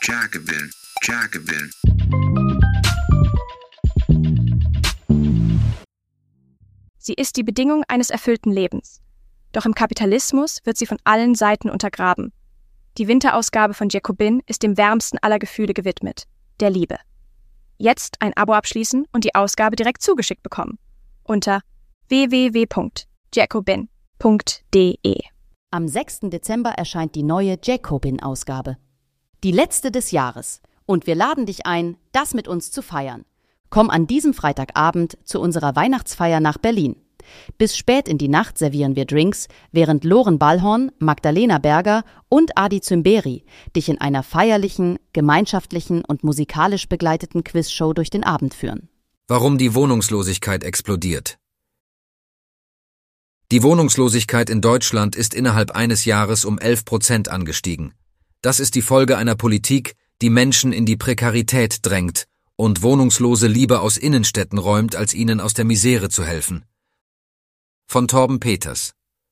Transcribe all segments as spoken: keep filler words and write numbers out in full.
Jacobin, Jacobin. Sie ist die Bedingung eines erfüllten Lebens. Doch im Kapitalismus wird sie von allen Seiten untergraben. Die Winterausgabe von Jacobin ist dem wärmsten aller Gefühle gewidmet, der Liebe. Jetzt ein Abo abschließen und die Ausgabe direkt zugeschickt bekommen. Unter w w w punkt jacobin punkt d e. Am sechsten Dezember erscheint die neue Jacobin-Ausgabe. Die letzte des Jahres. Und wir laden dich ein, das mit uns zu feiern. Komm an diesem Freitagabend zu unserer Weihnachtsfeier nach Berlin. Bis spät in die Nacht servieren wir Drinks, während Loren Ballhorn, Magdalena Berger und Adi Zymberi dich in einer feierlichen, gemeinschaftlichen und musikalisch begleiteten Quizshow durch den Abend führen. Warum die Wohnungslosigkeit explodiert. Die Wohnungslosigkeit in Deutschland ist innerhalb eines Jahres um elf Prozent angestiegen. Das ist die Folge einer Politik, die Menschen in die Prekarität drängt und Wohnungslose lieber aus Innenstädten räumt, als ihnen aus der Misere zu helfen. Von Torben Peters.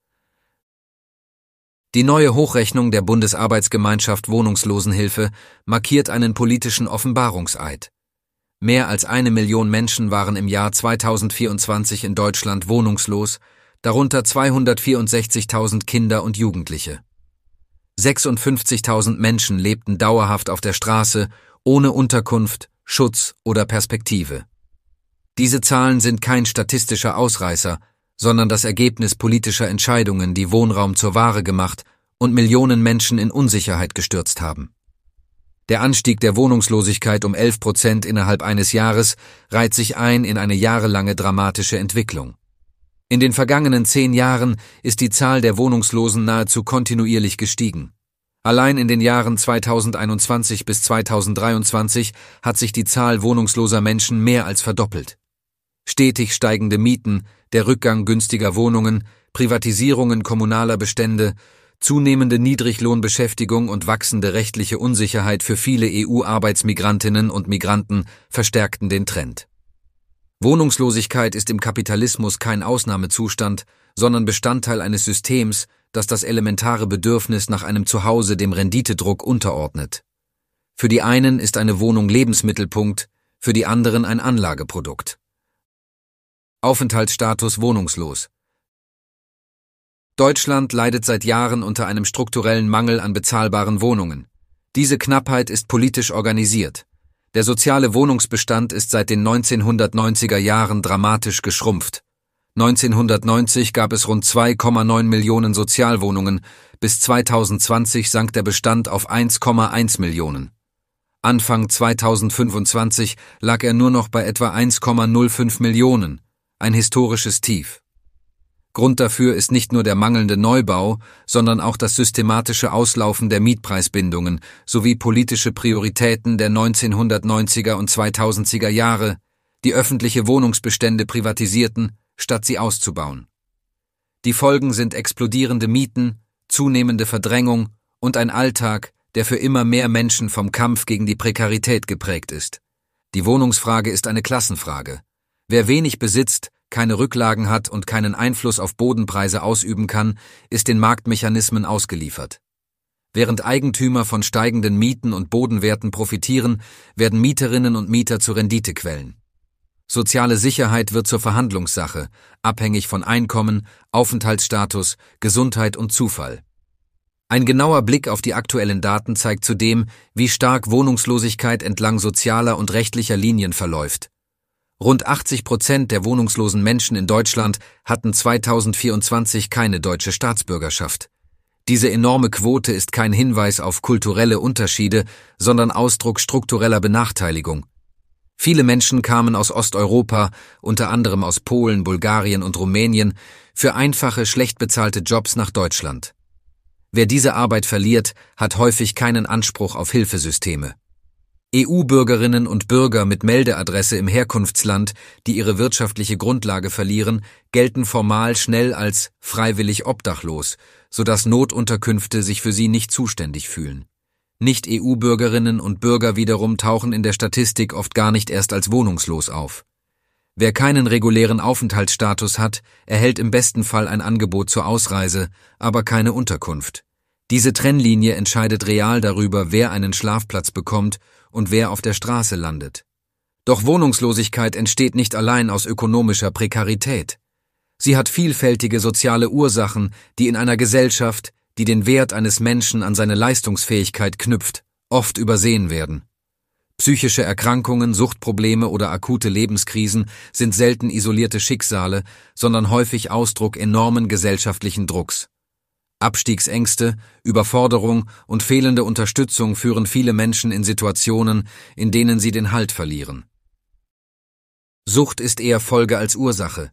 Die neue Hochrechnung der Bundesarbeitsgemeinschaft Wohnungslosenhilfe markiert einen politischen Offenbarungseid. Mehr als eine Million Menschen waren im Jahr zweitausendvierundzwanzig in Deutschland wohnungslos, darunter zweihundertvierundsechzigtausend Kinder und Jugendliche. sechsundfünfzigtausend Menschen lebten dauerhaft auf der Straße, ohne Unterkunft, Schutz oder Perspektive. Diese Zahlen sind kein statistischer Ausreißer, sondern das Ergebnis politischer Entscheidungen, die Wohnraum zur Ware gemacht und Millionen Menschen in Unsicherheit gestürzt haben. Der Anstieg der Wohnungslosigkeit um elf Prozent innerhalb eines Jahres reiht sich ein in eine jahrelange dramatische Entwicklung. In den vergangenen zehn Jahren ist die Zahl der Wohnungslosen nahezu kontinuierlich gestiegen. Allein in den Jahren zweitausendeinundzwanzig bis zweitausenddreiundzwanzig hat sich die Zahl wohnungsloser Menschen mehr als verdoppelt. Stetig steigende Mieten, der Rückgang günstiger Wohnungen, Privatisierungen kommunaler Bestände, zunehmende Niedriglohnbeschäftigung und wachsende rechtliche Unsicherheit für viele E U-Arbeitsmigrantinnen und Migranten verstärkten den Trend. Wohnungslosigkeit ist im Kapitalismus kein Ausnahmezustand, sondern Bestandteil eines Systems, das das elementare Bedürfnis nach einem Zuhause dem Renditedruck unterordnet. Für die einen ist eine Wohnung Lebensmittelpunkt, für die anderen ein Anlageprodukt. Aufenthaltsstatus wohnungslos. Deutschland leidet seit Jahren unter einem strukturellen Mangel an bezahlbaren Wohnungen. Diese Knappheit ist politisch organisiert. Der soziale Wohnungsbestand ist seit den neunzehnhundertneunziger Jahren dramatisch geschrumpft. neunzehnhundertneunzig gab es rund zwei Komma neun Millionen Sozialwohnungen, bis zweitausendzwanzig sank der Bestand auf eins Komma eins Millionen. Anfang zweitausendfünfundzwanzig lag er nur noch bei etwa eins Komma null fünf Millionen, ein historisches Tief. Grund dafür ist nicht nur der mangelnde Neubau, sondern auch das systematische Auslaufen der Mietpreisbindungen sowie politische Prioritäten der neunzehnhundertneunziger und zweitausender Jahre, die öffentliche Wohnungsbestände privatisierten, statt sie auszubauen. Die Folgen sind explodierende Mieten, zunehmende Verdrängung und ein Alltag, der für immer mehr Menschen vom Kampf gegen die Prekarität geprägt ist. Die Wohnungsfrage ist eine Klassenfrage. Wer wenig besitzt, keine Rücklagen hat und keinen Einfluss auf Bodenpreise ausüben kann, ist den Marktmechanismen ausgeliefert. Während Eigentümer von steigenden Mieten und Bodenwerten profitieren, werden Mieterinnen und Mieter zu Renditequellen. Soziale Sicherheit wird zur Verhandlungssache, abhängig von Einkommen, Aufenthaltsstatus, Gesundheit und Zufall. Ein genauer Blick auf die aktuellen Daten zeigt zudem, wie stark Wohnungslosigkeit entlang sozialer und rechtlicher Linien verläuft. Rund achtzig Prozent der wohnungslosen Menschen in Deutschland hatten zweitausendvierundzwanzig keine deutsche Staatsbürgerschaft. Diese enorme Quote ist kein Hinweis auf kulturelle Unterschiede, sondern Ausdruck struktureller Benachteiligung. Viele Menschen kamen aus Osteuropa, unter anderem aus Polen, Bulgarien und Rumänien, für einfache, schlecht bezahlte Jobs nach Deutschland. Wer diese Arbeit verliert, hat häufig keinen Anspruch auf Hilfesysteme. E U-Bürgerinnen und Bürger mit Meldeadresse im Herkunftsland, die ihre wirtschaftliche Grundlage verlieren, gelten formal schnell als freiwillig obdachlos, sodass Notunterkünfte sich für sie nicht zuständig fühlen. Nicht-E U-Bürgerinnen und Bürger wiederum tauchen in der Statistik oft gar nicht erst als wohnungslos auf. Wer keinen regulären Aufenthaltsstatus hat, erhält im besten Fall ein Angebot zur Ausreise, aber keine Unterkunft. Diese Trennlinie entscheidet real darüber, wer einen Schlafplatz bekommt und wer auf der Straße landet. Doch Wohnungslosigkeit entsteht nicht allein aus ökonomischer Prekarität. Sie hat vielfältige soziale Ursachen, die in einer Gesellschaft, die den Wert eines Menschen an seine Leistungsfähigkeit knüpft, oft übersehen werden. Psychische Erkrankungen, Suchtprobleme oder akute Lebenskrisen sind selten isolierte Schicksale, sondern häufig Ausdruck enormen gesellschaftlichen Drucks. Abstiegsängste, Überforderung und fehlende Unterstützung führen viele Menschen in Situationen, in denen sie den Halt verlieren. Sucht ist eher Folge als Ursache.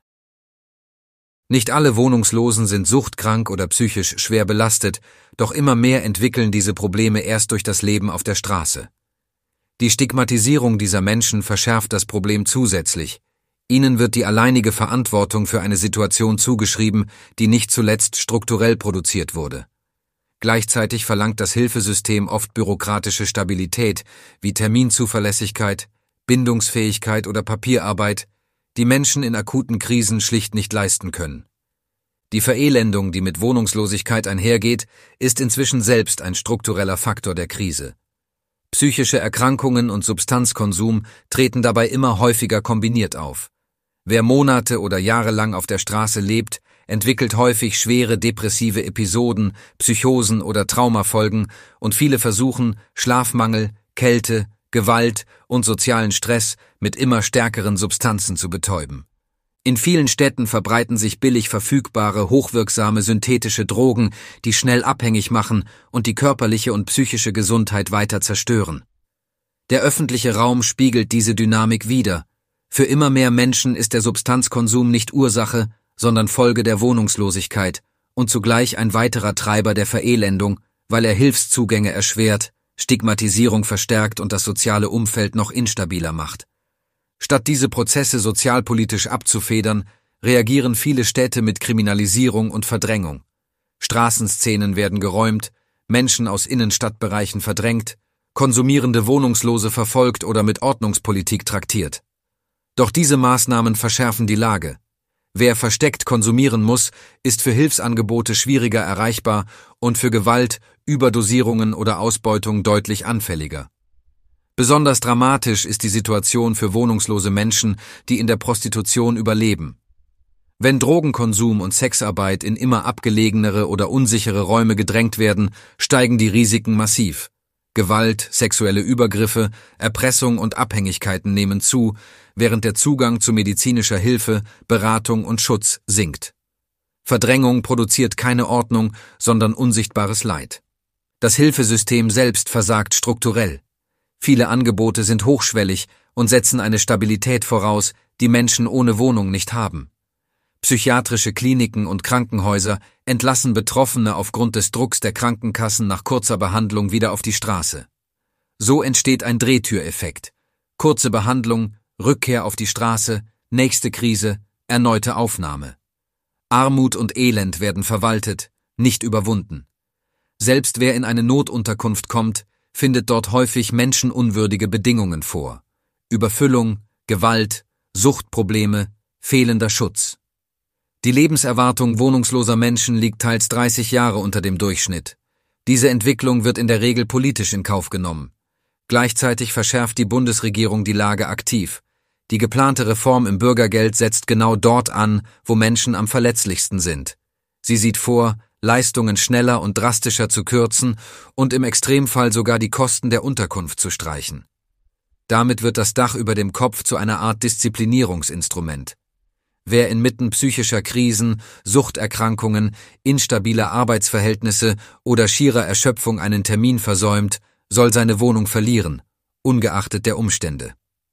Nicht alle Wohnungslosen sind suchtkrank oder psychisch schwer belastet, doch immer mehr entwickeln diese Probleme erst durch das Leben auf der Straße. Die Stigmatisierung dieser Menschen verschärft das Problem zusätzlich. Ihnen wird die alleinige Verantwortung für eine Situation zugeschrieben, die nicht zuletzt strukturell produziert wurde. Gleichzeitig verlangt das Hilfesystem oft bürokratische Stabilität, wie Terminzuverlässigkeit, Bindungsfähigkeit oder Papierarbeit, die Menschen in akuten Krisen schlicht nicht leisten können. Die Verelendung, die mit Wohnungslosigkeit einhergeht, ist inzwischen selbst ein struktureller Faktor der Krise. Psychische Erkrankungen und Substanzkonsum treten dabei immer häufiger kombiniert auf. Wer Monate oder Jahre lang auf der Straße lebt, entwickelt häufig schwere depressive Episoden, Psychosen oder Traumafolgen und viele versuchen, Schlafmangel, Kälte, Gewalt und sozialen Stress mit immer stärkeren Substanzen zu betäuben. In vielen Städten verbreiten sich billig verfügbare, hochwirksame synthetische Drogen, die schnell abhängig machen und die körperliche und psychische Gesundheit weiter zerstören. Der öffentliche Raum spiegelt diese Dynamik wider. Für immer mehr Menschen ist der Substanzkonsum nicht Ursache, sondern Folge der Wohnungslosigkeit und zugleich ein weiterer Treiber der Verelendung, weil er Hilfszugänge erschwert, Stigmatisierung verstärkt und das soziale Umfeld noch instabiler macht. Statt diese Prozesse sozialpolitisch abzufedern, reagieren viele Städte mit Kriminalisierung und Verdrängung. Straßenszenen werden geräumt, Menschen aus Innenstadtbereichen verdrängt, konsumierende Wohnungslose verfolgt oder mit Ordnungspolitik traktiert. Doch diese Maßnahmen verschärfen die Lage. Wer versteckt konsumieren muss, ist für Hilfsangebote schwieriger erreichbar und für Gewalt, Überdosierungen oder Ausbeutung deutlich anfälliger. Besonders dramatisch ist die Situation für wohnungslose Menschen, die in der Prostitution überleben. Wenn Drogenkonsum und Sexarbeit in immer abgelegenere oder unsichere Räume gedrängt werden, steigen die Risiken massiv. Gewalt, sexuelle Übergriffe, Erpressung und Abhängigkeiten nehmen zu, während der Zugang zu medizinischer Hilfe, Beratung und Schutz sinkt. Verdrängung produziert keine Ordnung, sondern unsichtbares Leid. Das Hilfesystem selbst versagt strukturell. Viele Angebote sind hochschwellig und setzen eine Stabilität voraus, die Menschen ohne Wohnung nicht haben. Psychiatrische Kliniken und Krankenhäuser entlassen Betroffene aufgrund des Drucks der Krankenkassen nach kurzer Behandlung wieder auf die Straße. So entsteht ein Drehtüreffekt. Kurze Behandlung, Rückkehr auf die Straße, nächste Krise, erneute Aufnahme. Armut und Elend werden verwaltet, nicht überwunden. Selbst wer in eine Notunterkunft kommt, findet dort häufig menschenunwürdige Bedingungen vor. Überfüllung, Gewalt, Suchtprobleme, fehlender Schutz. Die Lebenserwartung wohnungsloser Menschen liegt teils dreißig Jahre unter dem Durchschnitt. Diese Entwicklung wird in der Regel politisch in Kauf genommen. Gleichzeitig verschärft die Bundesregierung die Lage aktiv. Die geplante Reform im Bürgergeld setzt genau dort an, wo Menschen am verletzlichsten sind. Sie sieht vor, Leistungen schneller und drastischer zu kürzen und im Extremfall sogar die Kosten der Unterkunft zu streichen. Damit wird das Dach über dem Kopf zu einer Art Disziplinierungsinstrument. Wer inmitten psychischer Krisen, Suchterkrankungen, instabiler Arbeitsverhältnisse oder schierer Erschöpfung einen Termin versäumt, soll seine Wohnung verlieren, ungeachtet der Umstände.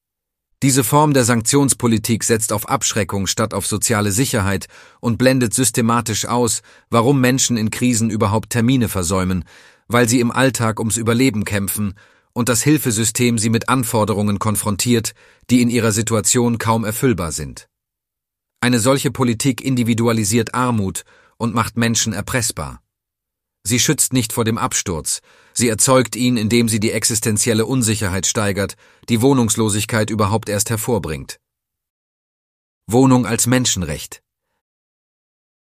Diese Form der Sanktionspolitik setzt auf Abschreckung statt auf soziale Sicherheit und blendet systematisch aus, warum Menschen in Krisen überhaupt Termine versäumen, weil sie im Alltag ums Überleben kämpfen und das Hilfesystem sie mit Anforderungen konfrontiert, die in ihrer Situation kaum erfüllbar sind. Eine solche Politik individualisiert Armut und macht Menschen erpressbar. Sie schützt nicht vor dem Absturz, sie erzeugt ihn, indem sie die existenzielle Unsicherheit steigert, die Wohnungslosigkeit überhaupt erst hervorbringt. Wohnung als Menschenrecht.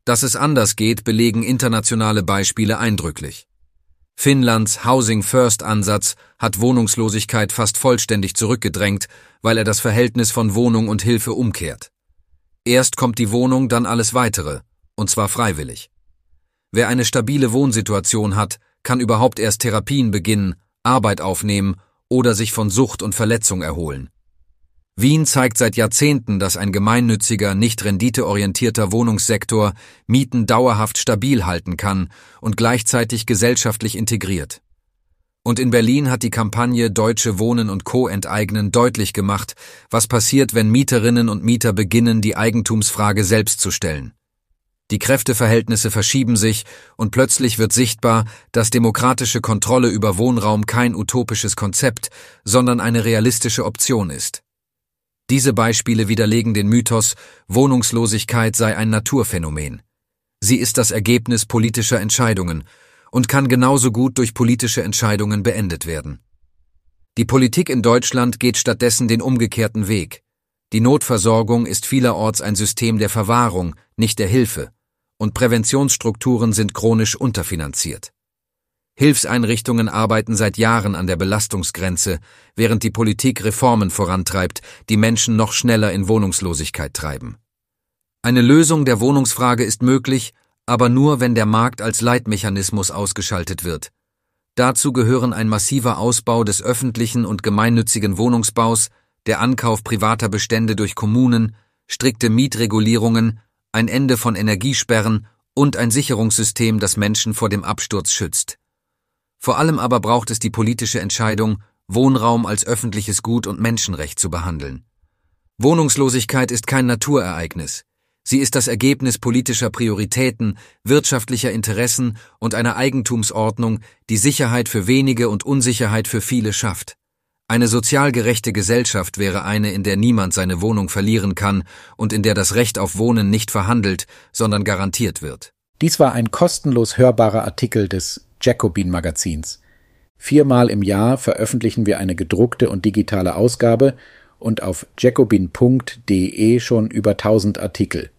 Dass es anders geht, belegen internationale Beispiele eindrücklich. Finnlands Housing-First-Ansatz hat Wohnungslosigkeit fast vollständig zurückgedrängt, weil er das Verhältnis von Wohnung und Hilfe umkehrt. Erst kommt die Wohnung, dann alles Weitere, und zwar freiwillig. Wer eine stabile Wohnsituation hat, kann überhaupt erst Therapien beginnen, Arbeit aufnehmen oder sich von Sucht und Verletzung erholen. Wien zeigt seit Jahrzehnten, dass ein gemeinnütziger, nicht renditeorientierter Wohnungssektor Mieten dauerhaft stabil halten kann und gleichzeitig gesellschaftlich integriert. Und in Berlin hat die Kampagne Deutsche Wohnen und Co. enteignen deutlich gemacht, was passiert, wenn Mieterinnen und Mieter beginnen, die Eigentumsfrage selbst zu stellen. Die Kräfteverhältnisse verschieben sich und plötzlich wird sichtbar, dass demokratische Kontrolle über Wohnraum kein utopisches Konzept, sondern eine realistische Option ist. Diese Beispiele widerlegen den Mythos, Wohnungslosigkeit sei ein Naturphänomen. Sie ist das Ergebnis politischer Entscheidungen und kann genauso gut durch politische Entscheidungen beendet werden. Die Politik in Deutschland geht stattdessen den umgekehrten Weg. Die Notversorgung ist vielerorts ein System der Verwahrung, nicht der Hilfe, und Präventionsstrukturen sind chronisch unterfinanziert. Hilfseinrichtungen arbeiten seit Jahren an der Belastungsgrenze, während die Politik Reformen vorantreibt, die Menschen noch schneller in Wohnungslosigkeit treiben. Eine Lösung der Wohnungsfrage ist möglich, aber nur, wenn der Markt als Leitmechanismus ausgeschaltet wird. Dazu gehören ein massiver Ausbau des öffentlichen und gemeinnützigen Wohnungsbaus, der Ankauf privater Bestände durch Kommunen, strikte Mietregulierungen, ein Ende von Energiesperren und ein Sicherungssystem, das Menschen vor dem Absturz schützt. Vor allem aber braucht es die politische Entscheidung, Wohnraum als öffentliches Gut und Menschenrecht zu behandeln. Wohnungslosigkeit ist kein Naturereignis. Sie ist das Ergebnis politischer Prioritäten, wirtschaftlicher Interessen und einer Eigentumsordnung, die Sicherheit für wenige und Unsicherheit für viele schafft. Eine sozial gerechte Gesellschaft wäre eine, in der niemand seine Wohnung verlieren kann und in der das Recht auf Wohnen nicht verhandelt, sondern garantiert wird. Dies war ein kostenlos hörbarer Artikel des Jacobin-Magazins. Viermal im Jahr veröffentlichen wir eine gedruckte und digitale Ausgabe und auf jacobin punkt de schon über tausend Artikel.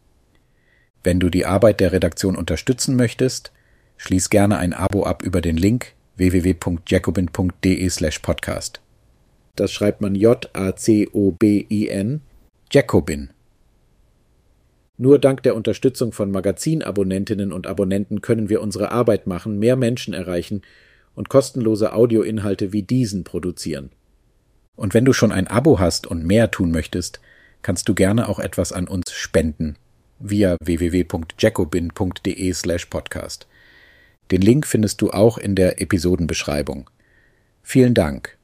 Wenn du die Arbeit der Redaktion unterstützen möchtest, schließ gerne ein Abo ab über den Link w w w punkt jacobin punkt de slash podcast. Das schreibt man J A C O B I N, Jacobin. Nur dank der Unterstützung von Magazinabonnentinnen und Abonnenten können wir unsere Arbeit machen, mehr Menschen erreichen und kostenlose Audioinhalte wie diesen produzieren. Und wenn du schon ein Abo hast und mehr tun möchtest, kannst du gerne auch etwas an uns spenden via w w w punkt jacobin punkt de slash podcast. Den Link findest du auch in der Episodenbeschreibung. Vielen Dank.